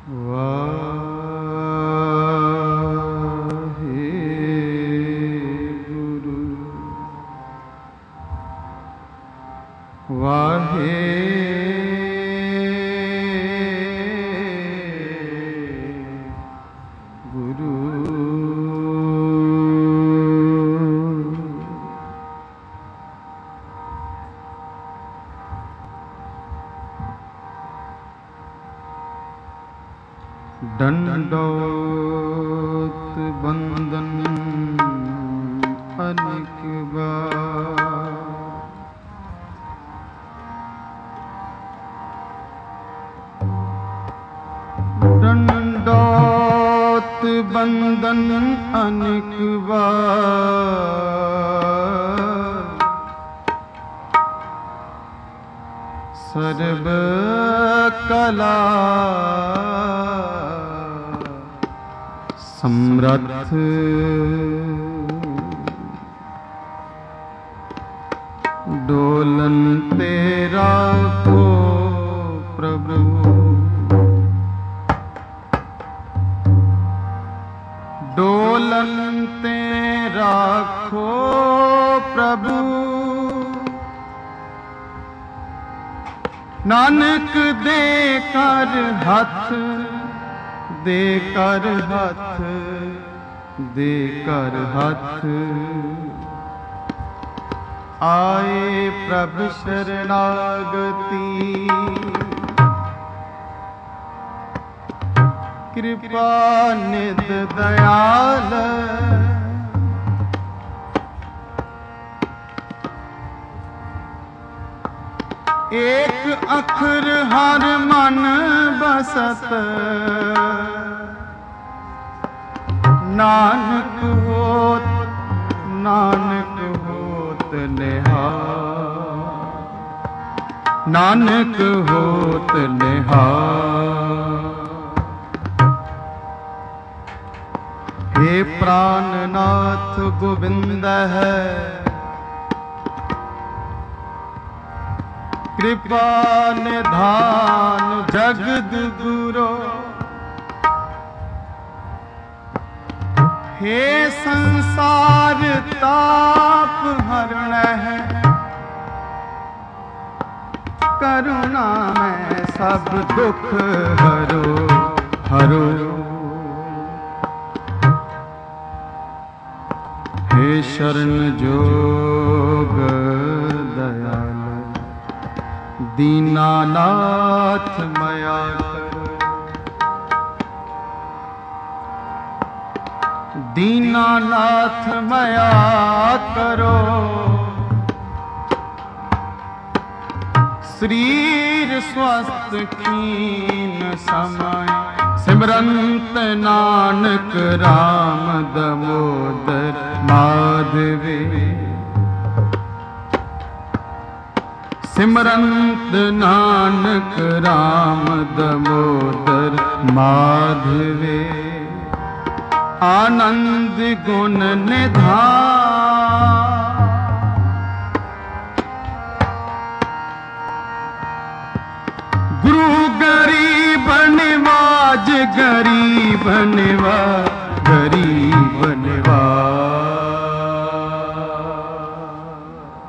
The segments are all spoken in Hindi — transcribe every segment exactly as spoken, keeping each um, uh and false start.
वाहेगुरु वाहेगुरु दंडोत बंदन अनेक बार, दंडोत बंदन अनेक बार, सर्व कला समर्थ डोलन तेरा को प्रभु, डोलन तेरा को प्रभु, नानक दे कर हाथ, दे कर हाथ, दे कर हाथ, आए प्रभु शरणागति, कृपा निध दयाल, एक अखर हर मन बसत, नानक होत, नानक होत निहाल, नानक होत निहाल। हे प्राणनाथ गोविंद है, कृपा निधान जगद गुरो, हे संसार ताप हरण है, करुणा में सब दुख हरो हरो। हे शरण जोग दयाल, दीनानाथ मया करो, दीनानाथ मया करो, शरीर स्वस्थ खीन समय, सिमरंत नानक राम दामोदर माधवे, सिमरंत नानक राम दामोदर माधवे, आनंद गुण निधान, गुरु गरीब निवाज, गरीब निवाज, गरीब निवाज।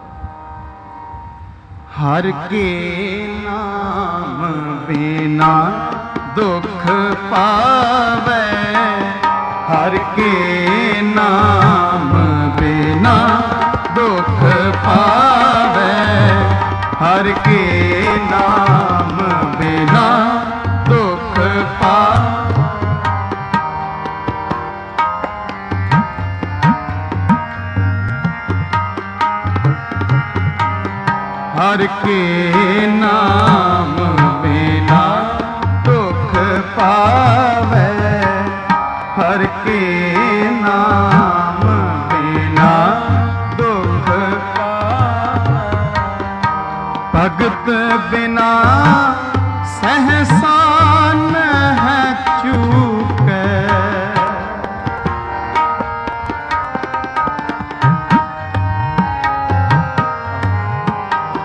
हर के नाम बिना दुख पावे, हर के नाम बिना दुख पावे, हर के नाम बिना दुख पावे। हर के नाम बिना दुख पावे, हर के नाम बिना दुख पावे। भगत बिना सहसा न है चूके,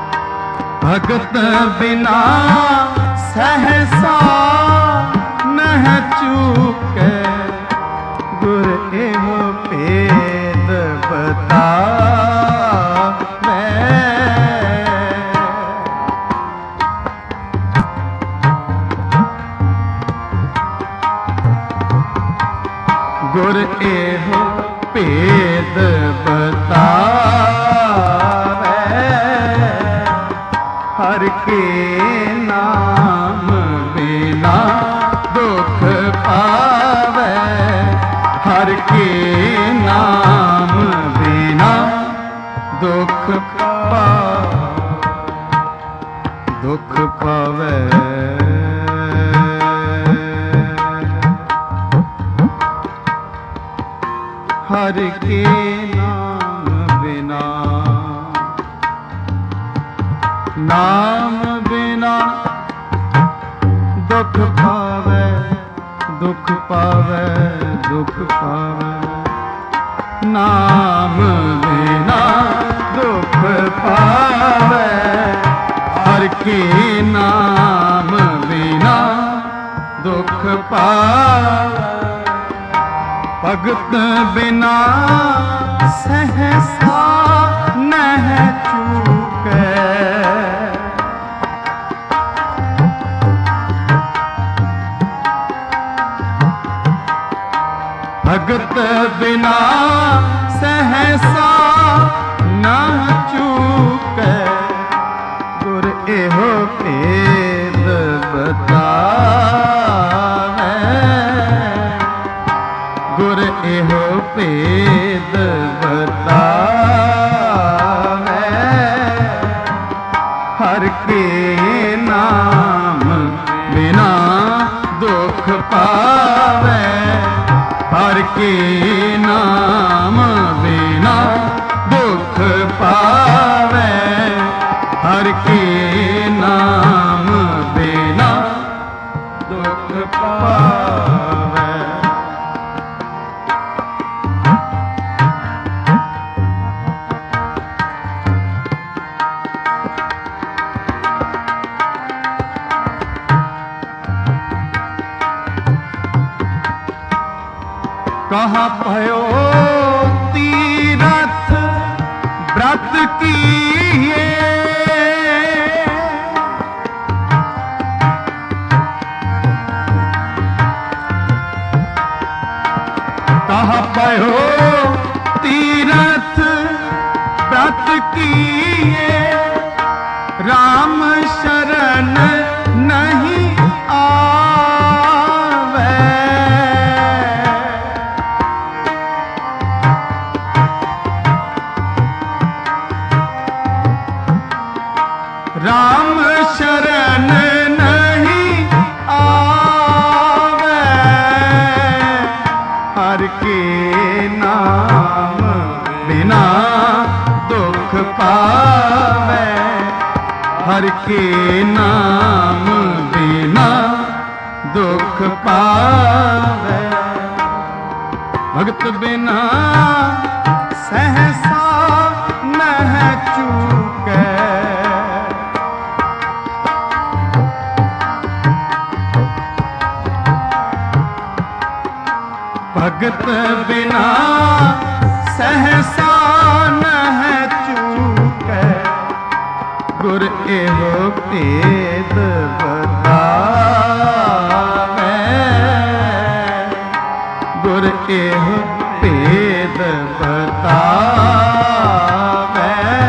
भगत बिना सहसा न गुर एहो भेद बतावे, हर के नाम बिना दुख पावे, हर के नाम बिना दुख पावे, दुख पावे। हर के नाम बिना, नाम बिना दुख पावे, दुख पावे, दुख पावे। नाम बिना दुख पावे, हर के नाम बिना दुख पावे। भगत बिना सहसा नह चूके, भगत बिना सहसा न चूके, गुर एहो भेद बतावे, गुर एहो भेद बतावे, हर के नाम बिना दुख पावे, हर के नाम बिना दुख पावे, हर के नाम बिना दुख पावे। कहाँ भयो तीरथ व्रत किए, कहाँ भयो तीरथ व्रत किए, राम शरण नहीं आवे, राम शरण नहीं आवे, हर के नाम बिना दुख पावे, हर के नाम बिना दुख पावे। भगत बिना सहसा नह चूके, भगत बिना सहसा नह चूके, गुर एहो भेद बतावे, गुर एहो भेद बतावे,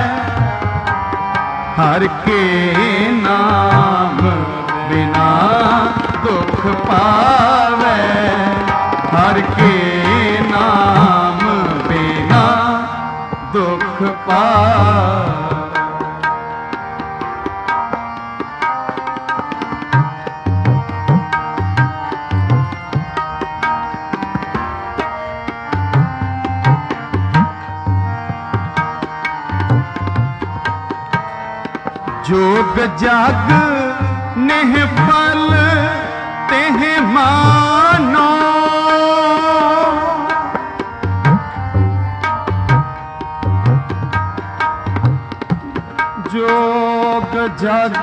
हर के नाम बिना दुख पावे, हर के नाम बिना दुख पावे। जोग जग नेह फल तेह मानो, जोग जग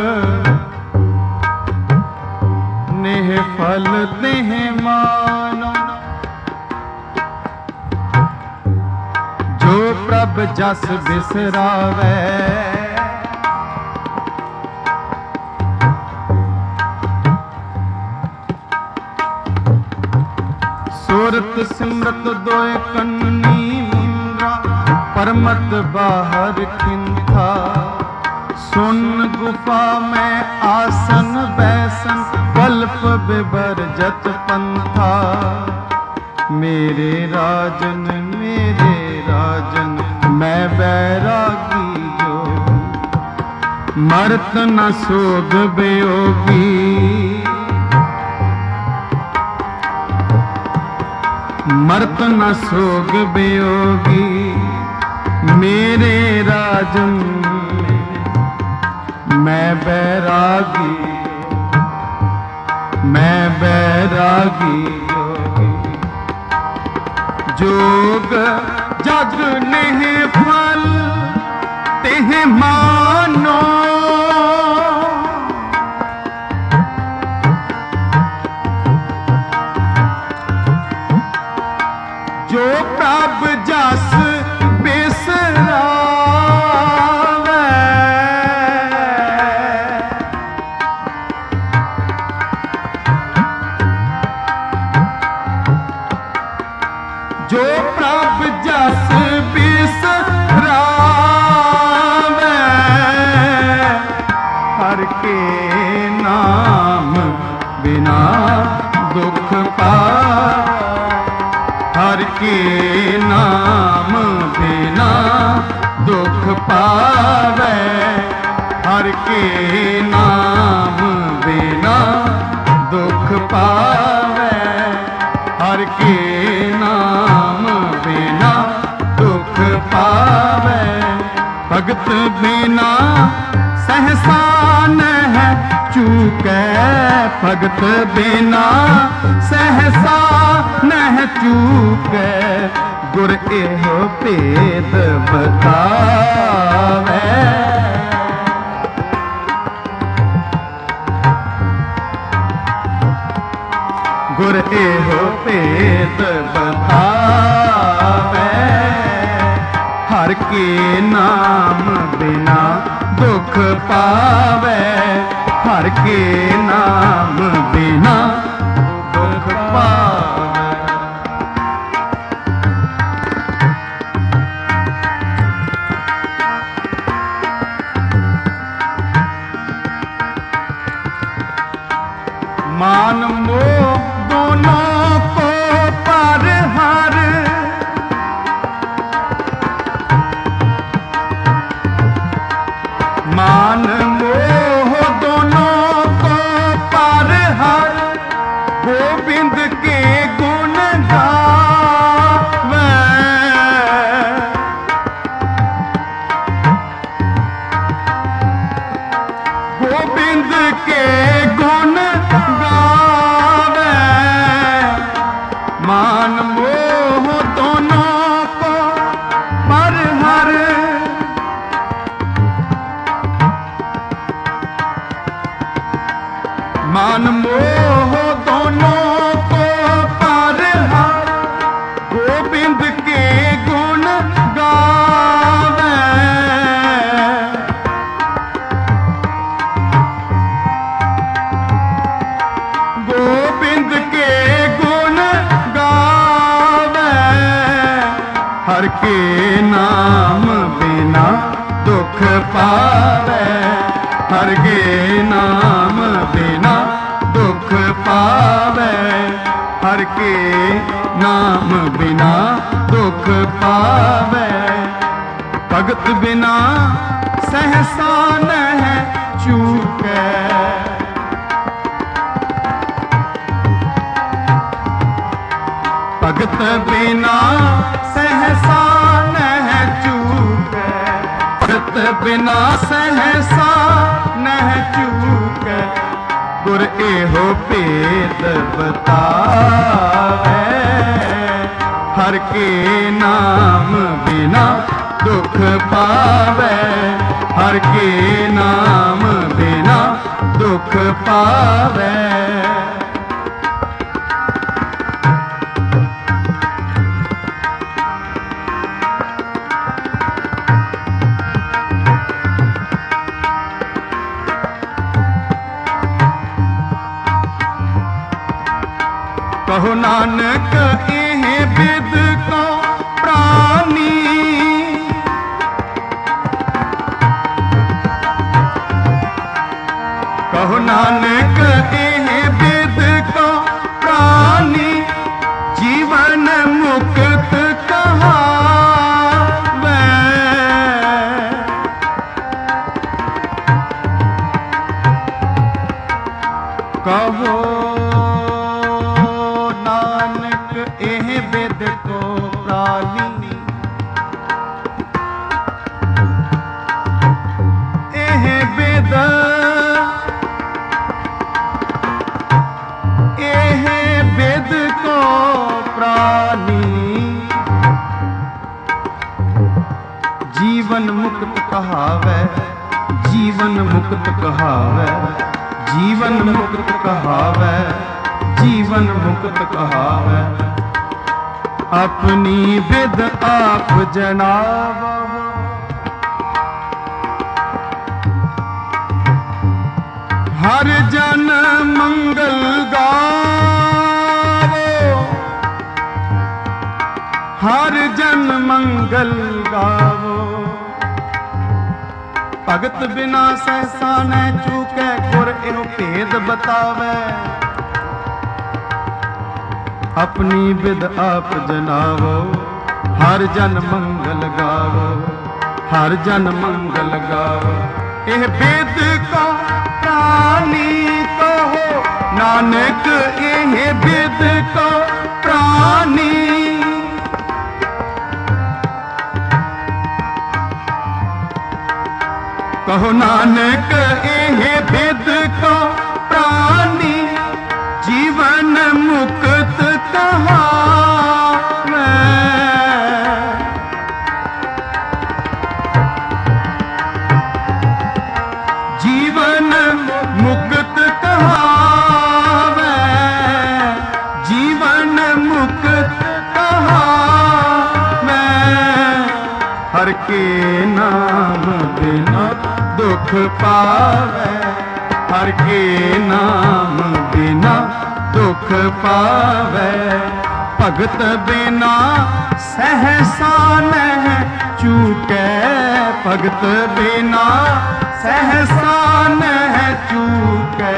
नेह फल तेह मानो, जो प्रभ जस बिसरावे, सुरत सिमरत दोए कन्नी मुंद्रा परमत बाहर खिंथा सुन गुफा में आसन बैसन कल्प बिबरजत पंथा मेरे राजन मेरे राजन मैं बैरागी जो मरत न सोग वियोगी मरत न सोग वियोगी मेरे राजन मैं बैरागी मैं बैरागी जोग जग नहीं फल तेह मानो जो प्रभ जस बिसरावे जो प्रभ जस बिसरावे हर के नाम बिना दुख पावे हर के नाम बिना दुख पावे हर के नाम बिना दुख पावे हर के नाम बिना दुख पावे भगत बिना सहसा है चूकै भगत बिना सहसा नह चूकै गुर एहो भेद बतावे गुर एहो भेद बतावे हर के नाम बिना दुख पावे हर के नाम बिना दुख पावे मान मोह दोनों को पर हर मान मोह दोनों को पर हर गोविंद के गुण गावे गोविंद के गुण गावे मान मोह दोनों को पर हर मान मोह दोनों को पर हर गोविंद के गुण गावे गोविंद के गुण गावे हर के नाम बिना दुख पावे हर के नाम बिना दुख पावे हर के नाम बिना दुख पावे भगत बिना सहसा नह चूकै भगत बिना सहसा नह चूकै भगत बिना सहसा नह चूकै गुर एहो भेद बतावे हर के नाम बिना दुख पावे हर के नाम बिना दुख पावे कहो नानक एह बिद को प्राणी, कहो नानक एह बिद को प्राणी, जीवन मुक्त कहावै। कहो नानक एह बिद को प्राणी, एह बिद एह बिद को प्राणी, जीवन मुक्त कहावै, जीवन मुक्त कहावै, जीवन मुक्त कहावै, जीवन मुक्त कहावै। अपनी विद आप जनावो, हर जन मंगल गावो, हर जन मंगल गावो। भगत बिना सहसा न चूकै, गुर एहो भेद बतावै। अपनी विद आप जनावो, हर जन मंगल गावो, हर जन मंगल गावो। एह भेद को प्राणी कहो नानक, एह भेद को प्राणी। कहो नानक एह भेद को प्राणी, जीवन मुक्त कहावै। जीवन मुक्त कहावै, जीवन मुक्त कहावै। हर के नाम बिना दुख पावै, हर के नाम बिना दुख पावै। भगत बिना सहसा नह चूकै, भगत बिना सहसा नह चूकै।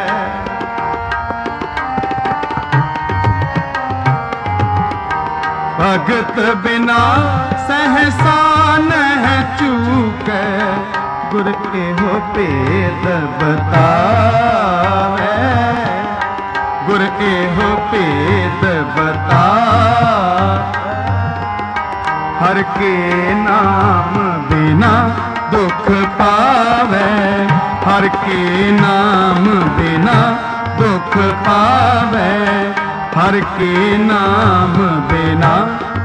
भगत बिना सहसा नह चूकै, गुर एहो भेद बतावै, गुर एहो भेद बता। हर के नाम बिना दुख पावै, हर के नाम बिना दुख पावै, हर के नाम बिना।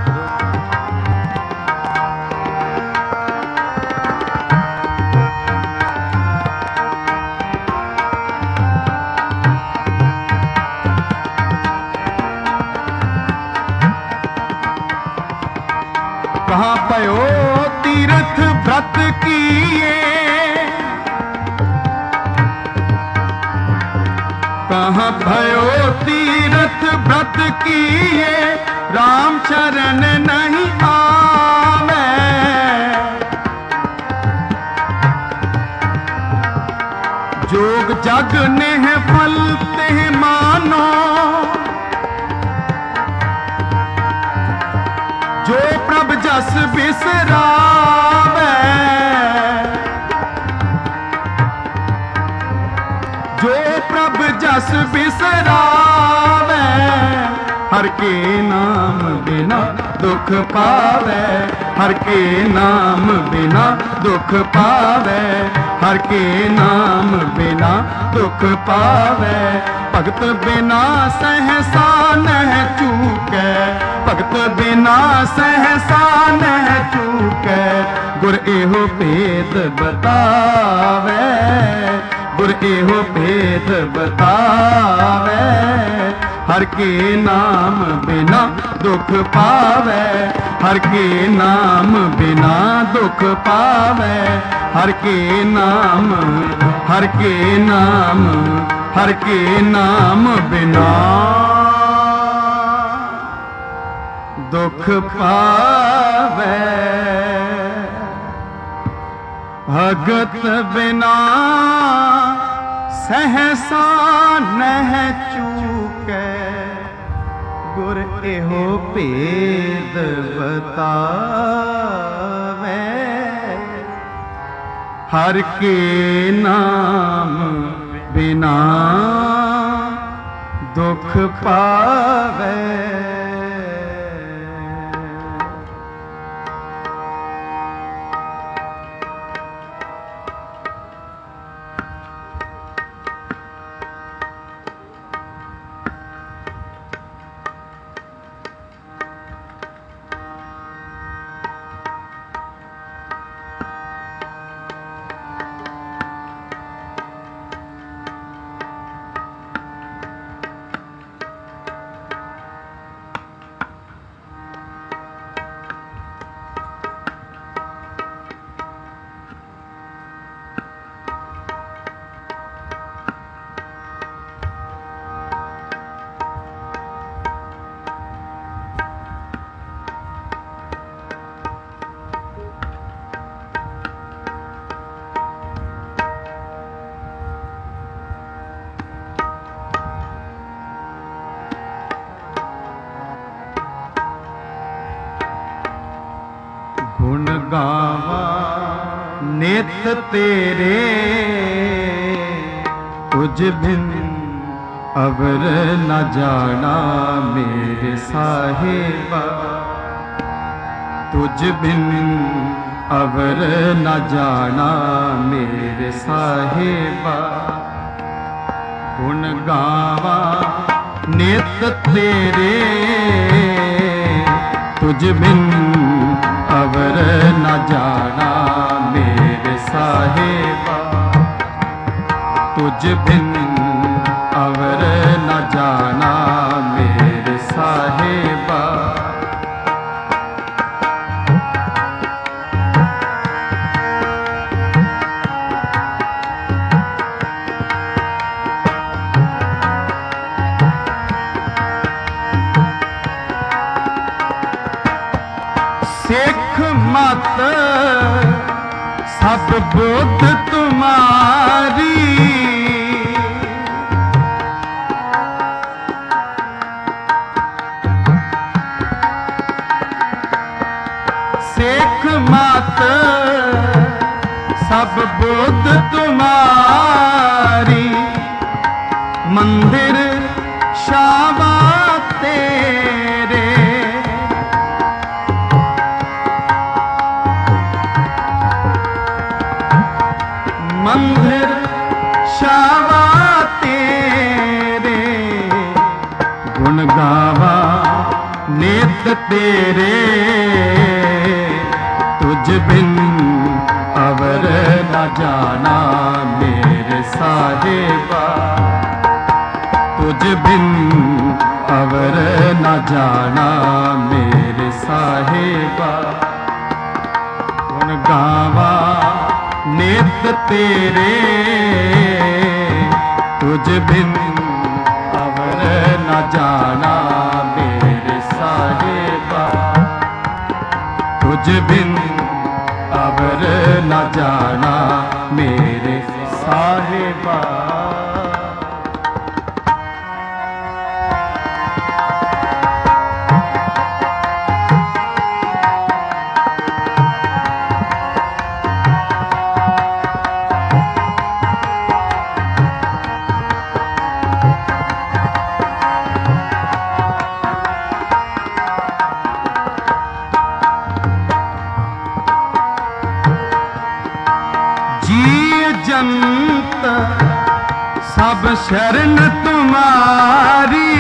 कहाँ पयो तीर्थ व्रत किए, कहाँ भयो तीर्थ व्रत किए, राम चरण नहीं आवे। जोग जग ने फल ते मानो, जो प्रभ जस बिसरावे, जो प्रभ जस बिसरावे। हर के नाम बिना दुख पावै, हर के नाम बिना दुख पावै, हर के नाम बिना दुख पावै। भगत बिना सहसा नह चूकै, भगत बिना सहसा नह चूकै। गुर एहो भेद बतावै, गुर एहो भेद बतावै। हर के नाम बिना दुख पावै, हर के नाम बिना दुख पावै। हर के नाम, हर के नाम, हर के नाम बिना दुख पावे। भगत बिना सहसा नह चूके, गुर एहो भेद बतावे। हर के नाम बिना दुख पावे। गुण गावा नित तेरे, तुझ बिन अवर न जाना मेरे साहिबा। तुझ बिन अवर न जाना मेरे साहिबा। गुण गावा नित तेरे, तुझ बिन अवर न जाना मेरे साहिबा। तुझ बिन अवर न जाना मेरे साहिबा। सिख मत सब बुद्ध तुम्हारी, सिख मत सब बुद्ध तुम्हारी। मंदिर शाबा तेरे, मंदिर शाबा तेरे। गुण गावा नित तेरे, तुझ बिन अवर न जाना मेरे साहिबा। तुझ बिन अवर न जाना मेरे साहिबा। गुण गावा नित तेरे, तुझ बिन अवर न जाना मेरे साहिबा। तुझ बिन अवर न जाना मेरे साहिबा। जंत सब शरण तुम्हारी,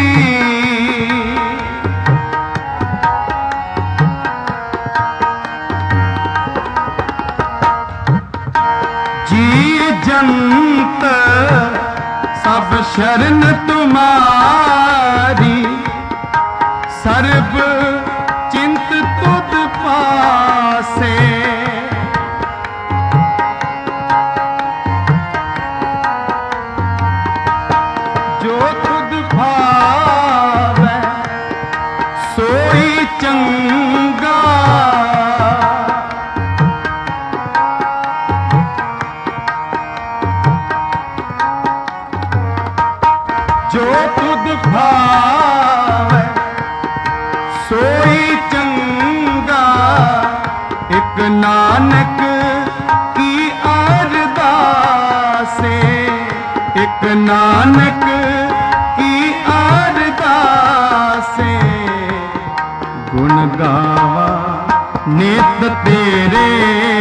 जी जंत सब शरण तुम्हारी। सर्व चिंत तुद पासे, जो तुद भावै सोई चंगा जो तुद भावे सोई चंगा एक नानक की अरदासे एक नानक की अरदासे गुण गावा नित तेरे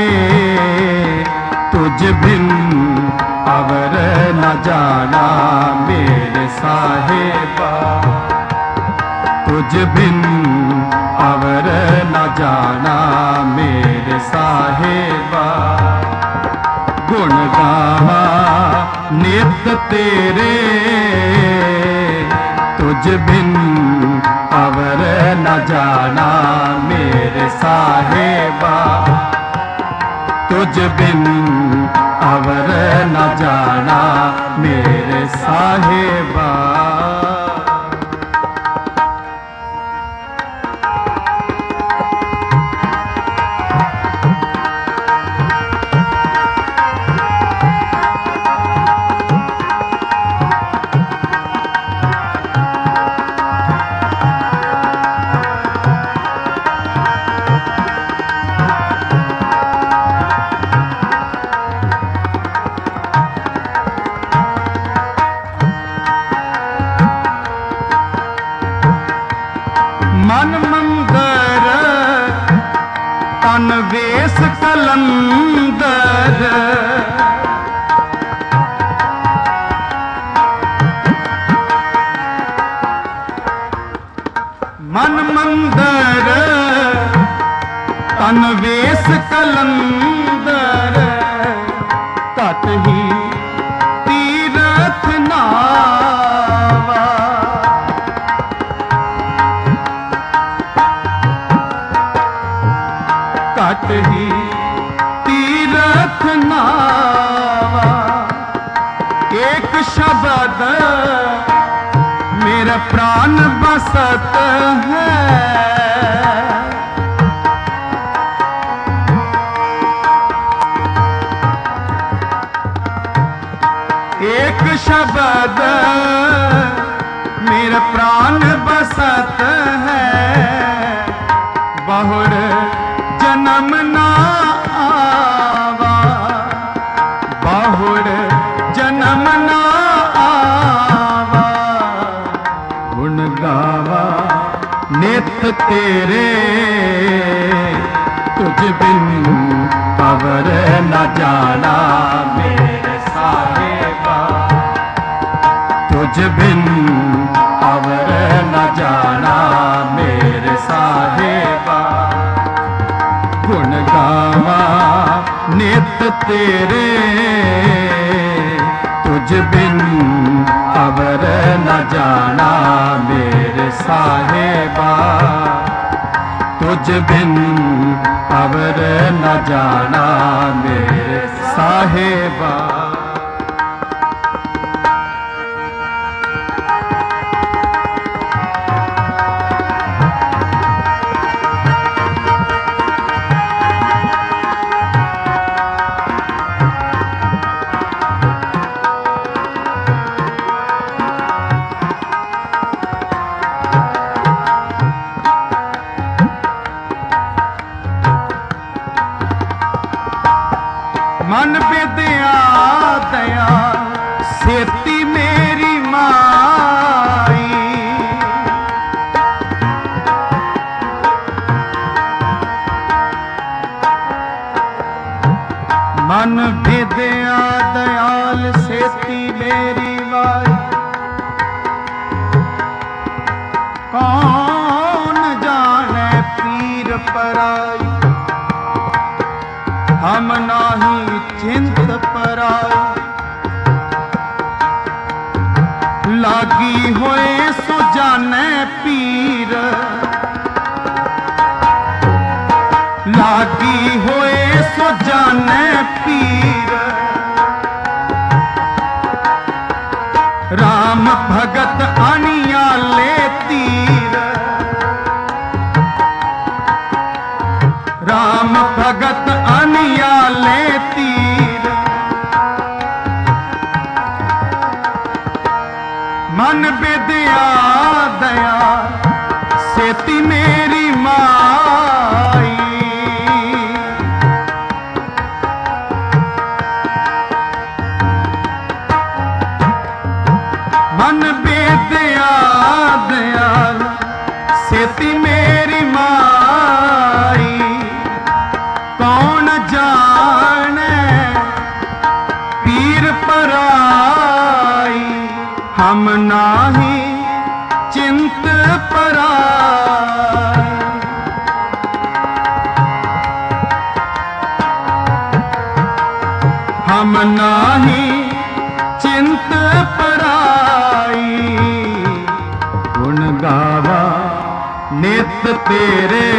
तुझ बिन अवर न जाना मेरे साहिबा तुझ बिन अवर न जाना मेरे साहिबा गुण गावा नित तेरे तुझ बिन अवर न जाना मेरे साहिबा तुझ बिन अवर न जाना मेरे साहिबा। मन मंदिर तन वेश कलंदर मन मंदिर तन वेश कलंदर तट ही तीरथ नावा तट ही तीरथ नावा एक शब्द मेरा प्राण बसत है एक शब्द मेरा प्राण बसत है बहुर जन्म ना आवा बहुर जन्म ना आवा गुण गावा नित तेरे तुझ बिन अवर न जाना मेरे साहिबा तुझ बिन अवर न जाना मेरे साहिबा गुण गावा नित तेरे तुझ बिन अवर न जाना मेरे साहिबा तुझ बिन अवर न जाना मेरे साहिबा। मन विद्या दया सेती मेरी माई मन विद्या दयाल सेती मेरी माई कौन जाने पीर पराई हम नाही चिंत पराई लागी होए सो जाने पीर लागी होए सो जाने पीर राम भगत अनिया ले तीर विद्या दया सेती मेरी माई। मन विद्या दयाल सेती मेरी माई। कौन जाने पीर पराई, हम नाही चिंत पराई। हम नाही चिंत पराई। गुण गावा नित तेरे,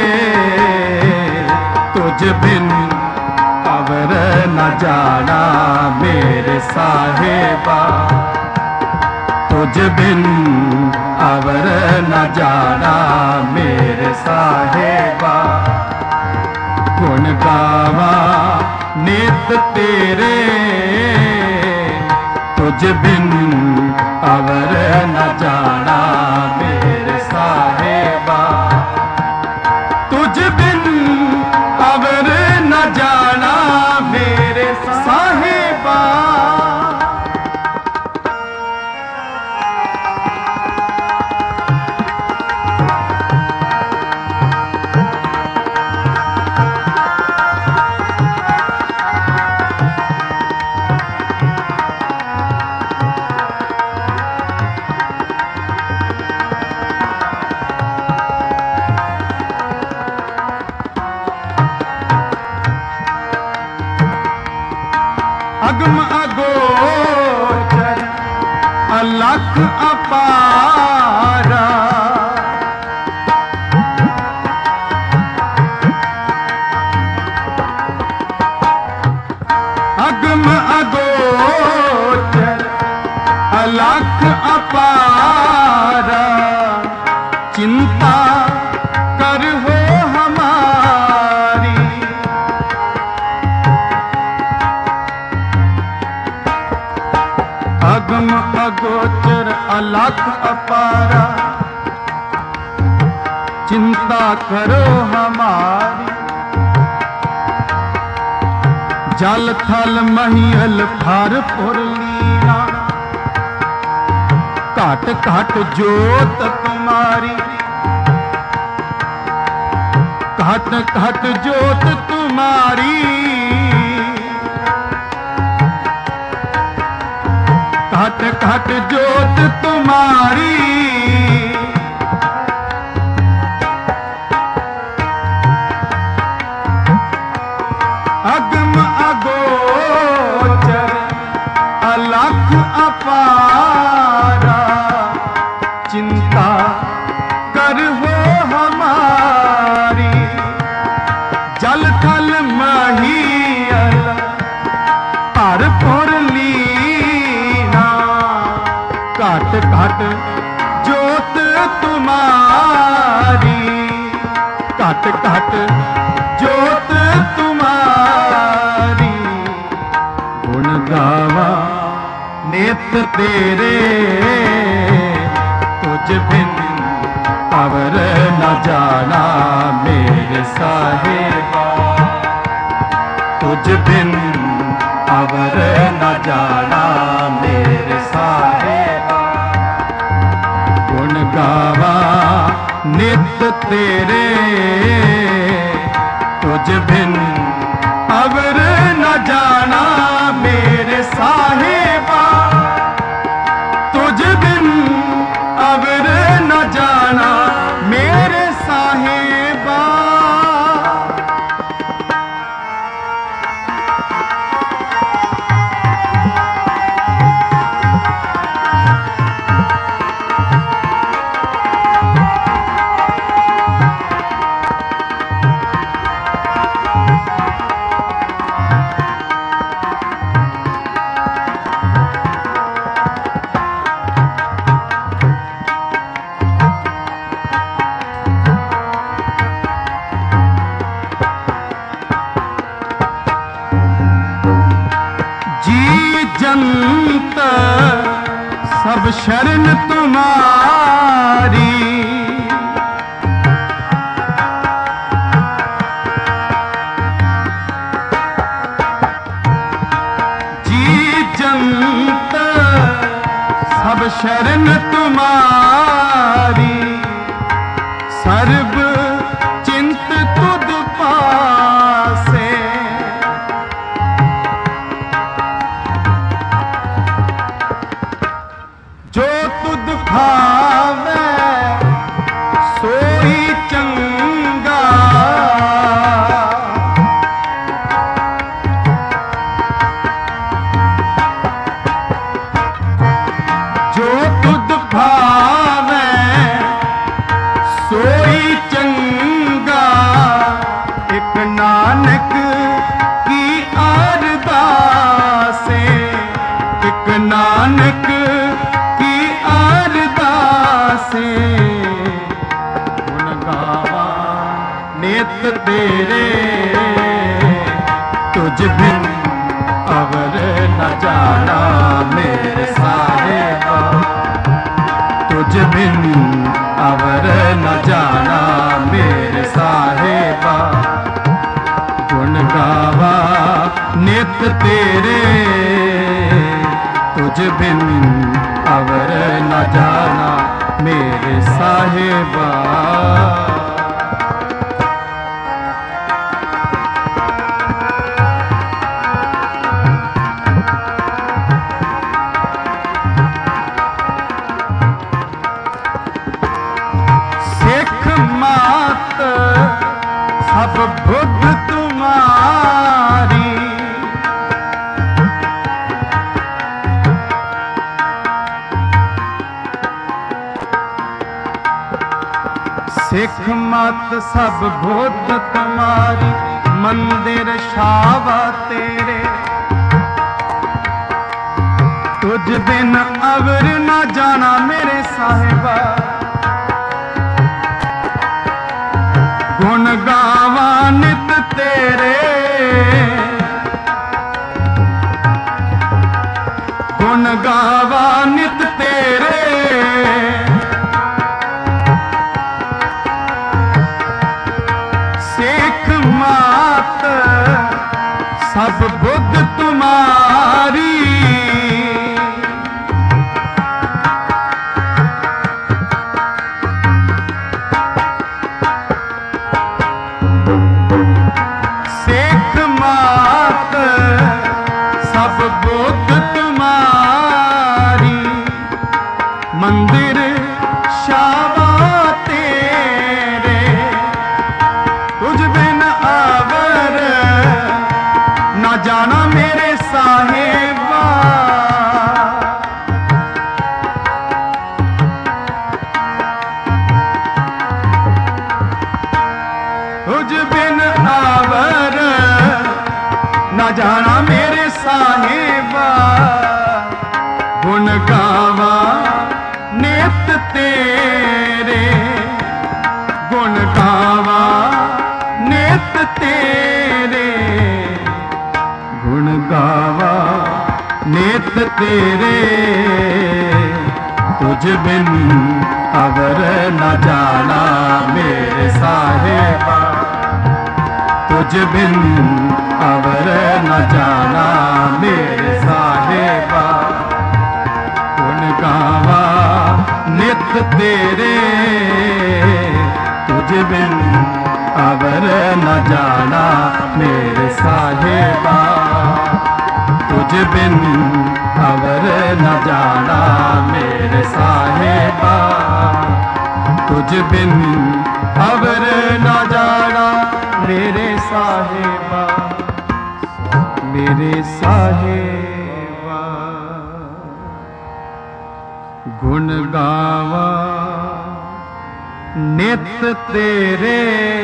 तुझ बिन अवर न जाना मेरे साहेबा। तुझ बिन अवर न जाना मेरे साहेबा। गुण गावा नित तेरे, तुझ बिन अवर न जाना मेरे साहेबा। तुझ बिन अवर न जाना मेरे साहेबा। अगम अगोचर अलख अपारा। अगम अगोचर अलख अपारा। चिंता कर हो हमारी। अगम अगोचर अलख अपारा, चिंता करो हमारी। जल थल महियल फर पुरलीना, घट घट जोत तुम्हारी। घट घट जोत तुम्हारी। घट घट जोत तुम्हारी। अगम अगोचर अलख अपारा। चिंता कर हो हमारी। जल थल महियल हर पुरलीना, घट घट जोत तुम्हारी। घट घट जोत तुम्हारी। गुण गावा नित तेरे, तुझ बिन अवर न जाना मेरे साहेबा। तुझ बिन अवर न जाना मेरे साहेबा। गुण गावा नित तेरे, तुझ बिन अवर न जाना मेरे साहेबा। तुझ बिन अवर न जाना मेरे साहेबा। सब शरण तुम्हारी। जी जंत सब शरण तुम्हारी, सर्व चिंत तुद पासे। जो तुद भावे सोई चंगा, जो तुद भावे सोई चंगा। एक नानक की अरदासे, एक नानक की अरदासे। गुण गावा नित तेरे, तुझ बिन अवर न जाना मेरे साहिबा। तुझ बिन अवर न जाना मेरे साहिबा। गुण गावा नित तेरे, तुझ बिन अवर न जाना मेरे साहिबा। सिख मात सब बुद्ध तुम्हारी। सिख मत सब बुद्ध तुम्हारी, मंदिर शावा तेरे। तुझ बिन अवर न जाना मेरे साहिबा। गुण गावा नित तेरे, गुण गावा नित तेरे। सिख मात सब बुद्ध तुम्हारी। सिख मात सब बुद्ध तुम्हारी, मंदिर शावा तेरे। तुझ बिन अवर न जाना मेरे साहिबा। तुझ बिन अवर न जाना मेरे साहिबा। गुण गावा नित तेरे, गुण गावा नित तेरे। गुण गावा नित तेरे, तुझ बिन अवर न जाना मेरे साहिबा। तुझ बिन अवर न जाना मेरे साहिबा। गुण गावा नित तेरे, तुझ बिन अवर न जाना मेरे साहिबा। तुझ बिन अवर न जाना मेरे साहिबा। तुझ बिन अवर न जाना मेरे साहिबा, मेरे साहिबा। गुण गावा नित तेरे,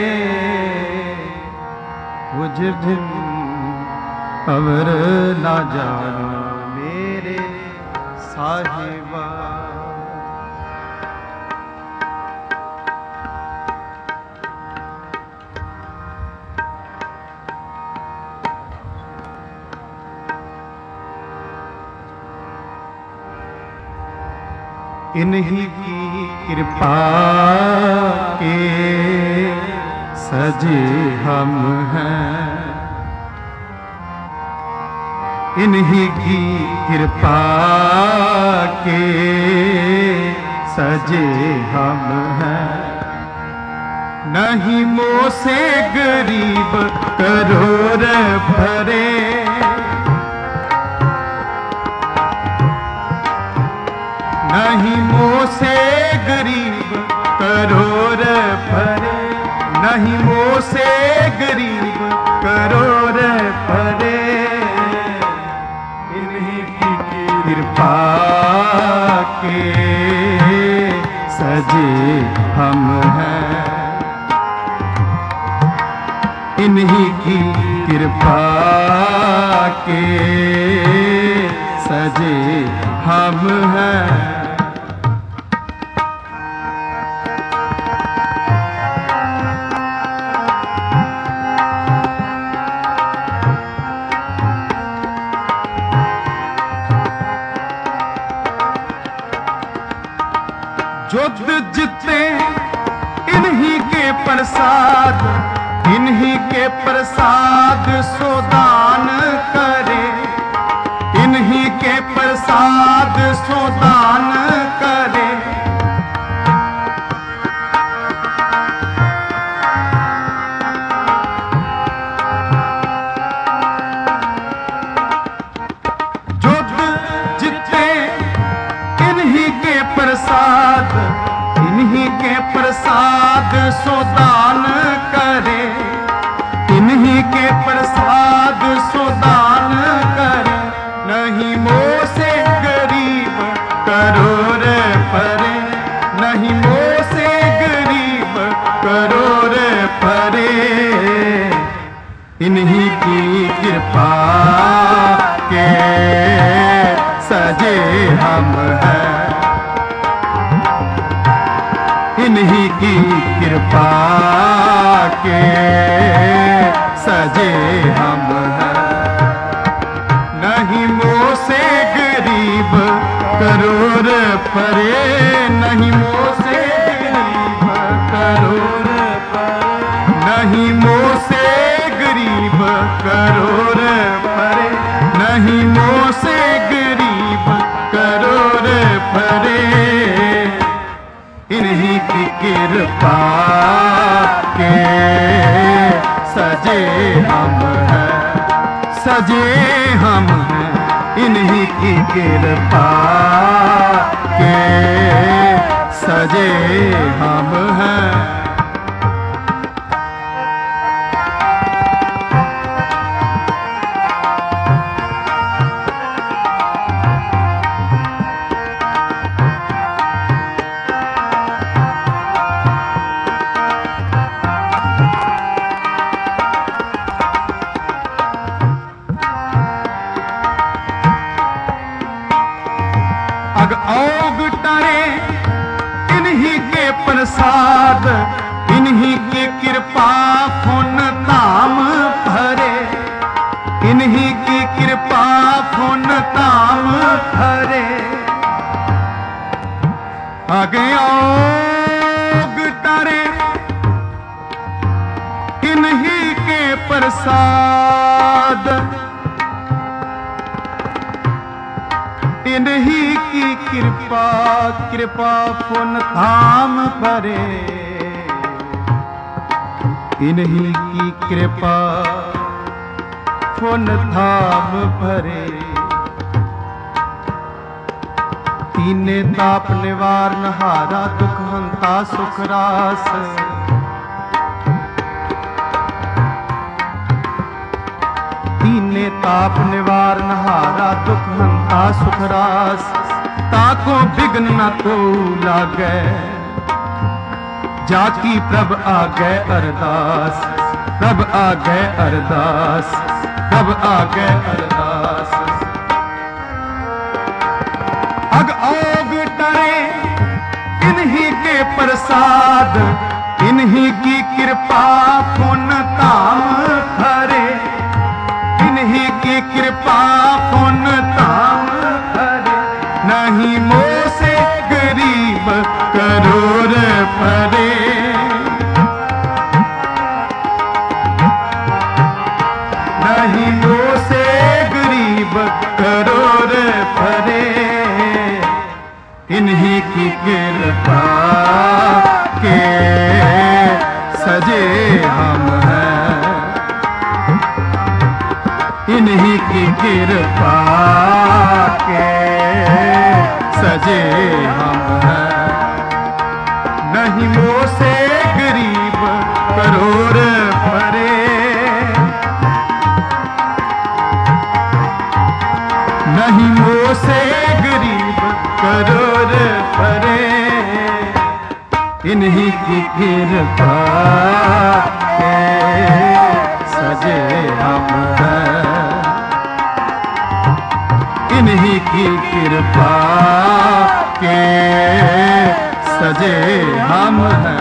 तुझ बिन अवर न जाना मेरे साहिबा। इन्हीं की कृपा के सजे हम हैं, इन्हीं की कृपा के सजे हम हैं। नहीं मोह से गरीब करोड़ भरे, नहीं मोह से गरीब करोड़ भरे, नहीं मोह से गरीब करोड़ भरे, इन्हीं की कृपा के सजे हम हैं, इन्हीं की कृपा के सजे हम हैं। युद्ध जीते इन्हीं के प्रसाद, इन्हीं के प्रसाद सोदान करे, इन्हीं के प्रसाद सोदान करे। युद्ध जीते इन्हीं के प्रसाद, इन्हीं के प्रसाद सोदान करे, इन्हीं के प्रसाद सोदान करे। नहीं मोह से गरीब करोड़ भरे, नहीं मोह से गरीब करोड़ भरे, इन्हीं की कृपा के सजे हम हैं, इन्हीं की कृपा के सजे हम हैं। नहीं मोह से गरीब करोड़ परे, नहीं मोह से गरीब करोड़ परे, नहीं मोह से गरीब करोड़ परे, नहीं मोह से गरीब करोड़ परे, इन्हीं की कृपा के सजे हम हैं, सजे हम हैं, इन्हीं की कृपा के सजे हम हैं। अग औग टरे इन्हीं के प्रसाद, इन्हीं की कृपा फुन ताम भरे, इन्हीं की कृपा फुन ताम भरे। आगे औग टरे इन्हीं के प्रसाद, इन्हीं की कृपा कृपा फुन धाम भरे, इन्हीं की कृपा फुन धाम भरे। तीने ताप निवारण हारा दुख हंता सुख रास, तीने ताप निवारण हारा दुख हंता सुख रास। ताको विघ्न न को लागे, जाकी प्रभ आगे अरदास, प्रभ आगे अरदास, प्रभ आगे अरदास। अग औग टरे इन्हीं के प्रसाद, इन्हीं की कृपा फुन ताम भरे, इन्हीं की कृपा फुन ताम भरे। नहीं मोह से गरीब करोड़ परे। नहीं मोह से गरीब करोड़ परे। इन्हीं की कृपा के सजे हम हैं। इन्हीं की कृपा के सजे हम हैं। नहीं मोह से गरीब करोड़ परे। नहीं मोह से गरीब करोड़ परे। इन्हीं की कृपा के सजे हम हैं। इन्हीं की कृपा के सजे हम हैं।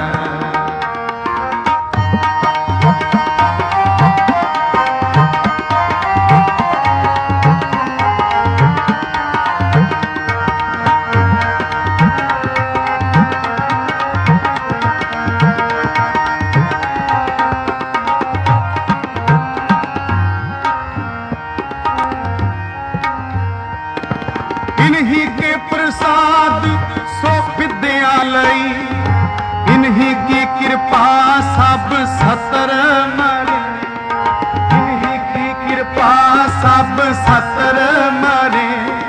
इन्हीं के प्रसाद सो विद्यालय। इन्हीं की कृपा सब सतर मरे। इन्हीं की कृपा सब सतर मरे।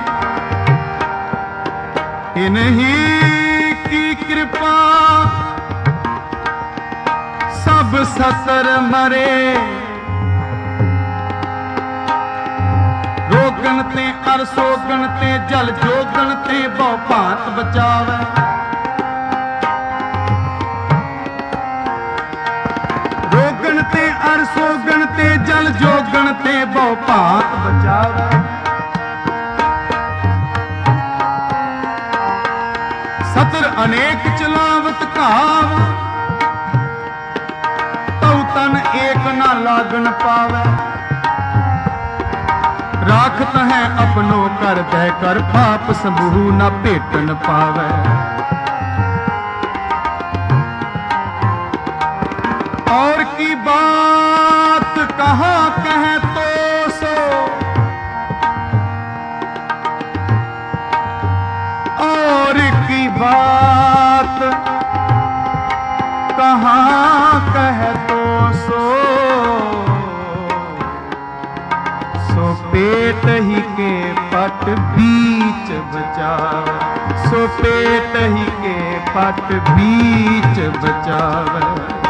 इन्हीं की कृपा सब सतर मरे। रोगन ते अरसोगन ते जल जोगन ते बहु भांत बचावे। रोगन ते अरसोगन ते जल जोगन ते बहु भांत बचावे। सतर अनेक चलावत घाव। तौ तन एक ना लागन पावे। राखत है अपनो कर दे कर पाप समूह न भेटन पावे। और की बात कहाँ कहे तो सो। और की बात कहाँ कहे तो सो। सो पेट ही के पट बीच बचावे। सो पेट ही के पट बीच बचावे।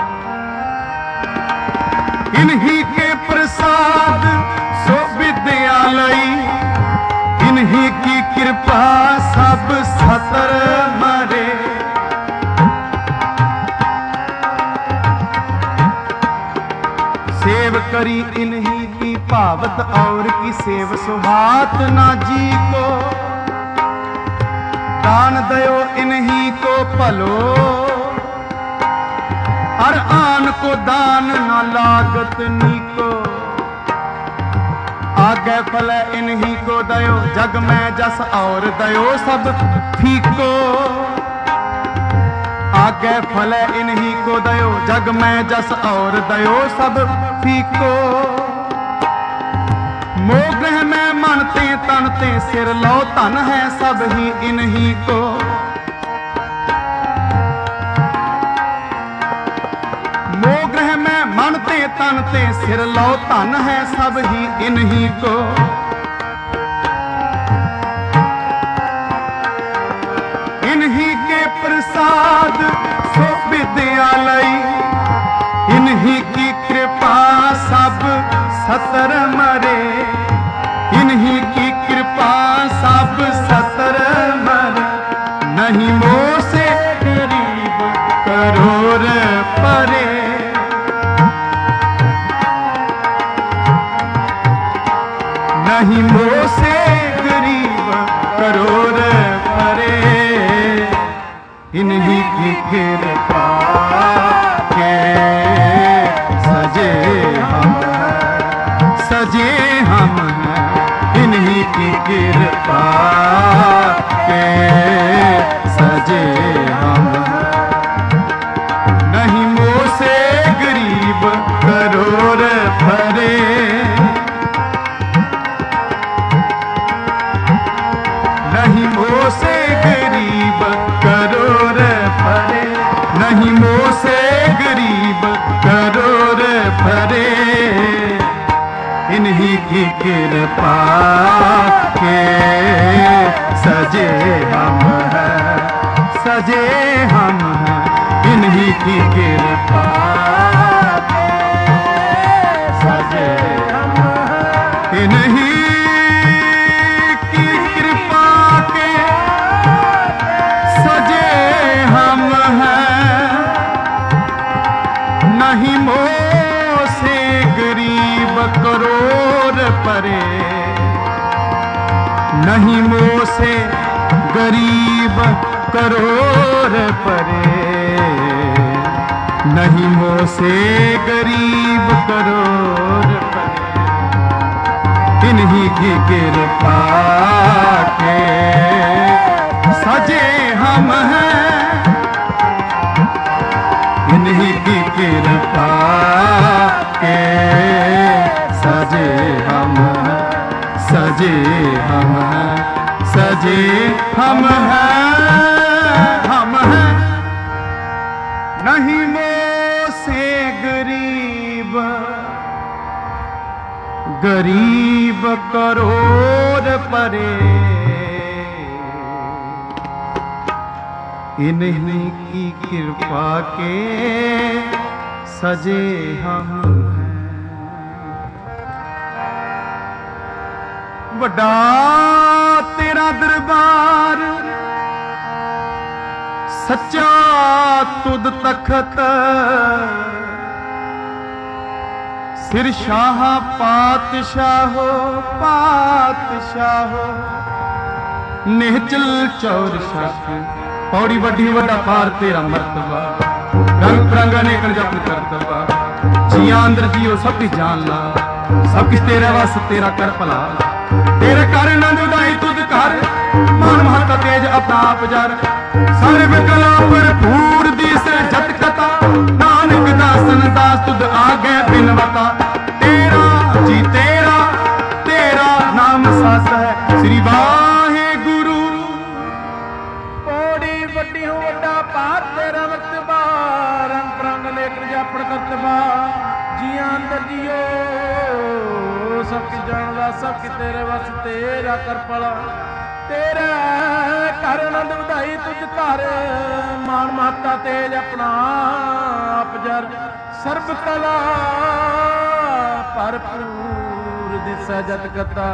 इन्हीं के प्रसाद सो विद्यालय। इन्हीं की कृपा सब सतर मरे। सेव करी इन्हीं की पावत और की सेव सुहात ना जी को। दान दयो इन्हीं को पलो। हर आन को दान ना लागत नीको। आगे फल इन्हीं को दयो जग में जस और दयो सब फीको। आगे फल इन्हीं को दयो जग में जस और दयो सब फीको। मोह ग्रह में मनते तनते सिर लो तन है सब ही इन्हीं को। मोह ग्रह में मनते तनते सिर लो तन है सब ही इन्हीं को। इन्हीं के प्रसाद सो विद्यालय। इन्हीं की कृपा सब सतर मरे। इन्हीं की कृपा सब सतर मरे। नहीं मोह से गरीब करोड़ परे। नहीं मोह से गरीब करोड़ परे। इन्हीं की कृपा के सजे हम हैं। सजे हम हैं। इन्हीं की कृपा के सजे हम नहीं मोह से गरीब करोड़ भरे, इन्हीं की कृपा के सजे हम हैं, सजे हम हैं, इन्हीं की कृपा के सजे हम हैं, इन्हीं की कृपा के सजे हम हैं। नहीं मोह से गरीब करोड़ परे, नहीं मोह से गरीब करोड़ परे, नहीं मोह से गरीब करोड़ परे, इन्हीं की कृपा के सजे हम हैं, इन्हीं की कृपा के सजे हम हैं, सजे हम हैं, सजे हम हैं, हम हैं। नहीं मोह से गरीब, गरीब करोड़ परे, इन्हीं की कृपा के सजे हम हैं। वड्डा तेरा दरबार सच्चा तुद तखत, सिर शाह पातशाहो पातशाहो, निहचल चौर शक पौड़ी वड्डी वड्डा पार तेरा मर्तबा, रंग बिरंगा नेकल जपन करतबा, जिया अंदर जियो सब की जान ला, सब किस तेरे वास तेरा कर भला, तेरे कर नंद उदाई तुद कर, मान महता तेज अपना आप जर, सारे विकला भरपूर दिस जत कथा, नानक दासन दास तुद आगे बिनवता, तेरा जी तेरा तेरा नाम सास है श्री वाहेगुरु। पौड़ी वड्डी हो वड्डा पार तेरा मर्तबा, रंग बिरंग नेकल जपन करतबा, जिया अंदर जियो सब की जानदा, सब की तेरे वस तेरा कर भला, तेरा कर आनंद ਵਧਾਈ तुझ घर, मान महता तेज अपना आप जर, सर्ब कला भरपूर दिसै जत कता,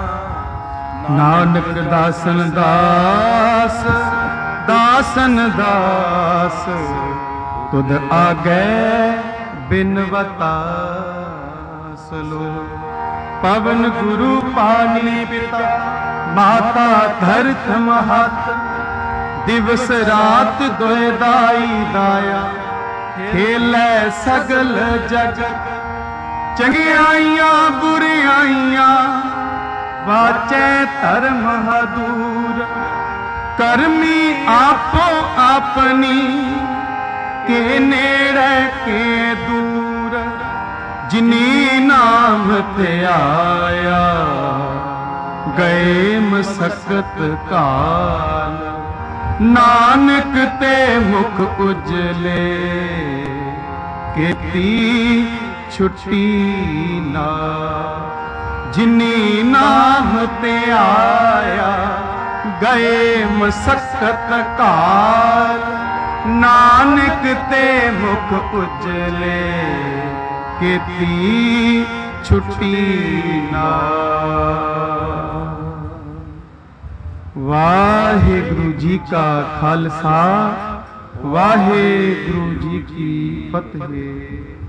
नानक दासन दास दासन दास, तुद आगे बिनवता सलो, पवन गुरु पानी पिता, माता धरत महत, दिवस रात दोए दाई दाया, खेलै सगल जगत, चंगियाइयां बुरियाइयां वाचै धर्म दूर, करमी आपो अपनी के नेड़े के दूर, जिनी नाम ते आया गए मसकत काल, नानक ते मुख उजले केती छुट्टी ना, जिनी नाम ते आया गए मसकत काल, नानक ते मुख उजले केती छुट्टी ना। वाहेगुरु जी का खालसा, वाहेगुरु जी की फतेह।